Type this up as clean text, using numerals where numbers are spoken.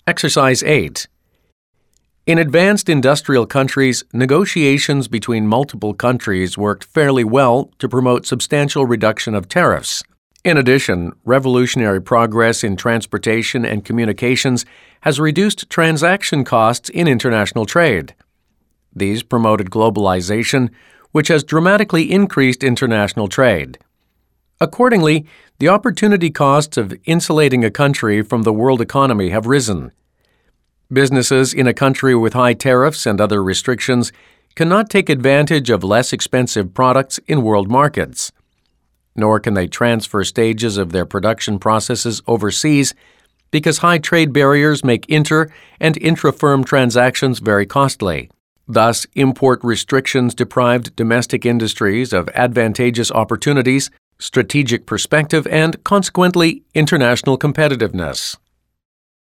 Exercise 8. In advanced industrial countries, negotiations between multiple countries worked fairly well to promote substantial reduction of tariffs. In addition, revolutionary progress in transportation and communications has reduced transaction costs in international trade. These promoted globalization, which has dramatically increased international trade. Accordingly, the opportunity costs of insulating a country from the world economy have risen. Businesses in a country with high tariffs and other restrictions cannot take advantage of less expensive products in world markets. Nor can they transfer stages of their production processes overseas because high trade barriers make inter- and intra-firm transactions very costly. Thus, import restrictions deprived domestic industries of advantageous opportunities, strategic perspective, and, consequently, international competitiveness.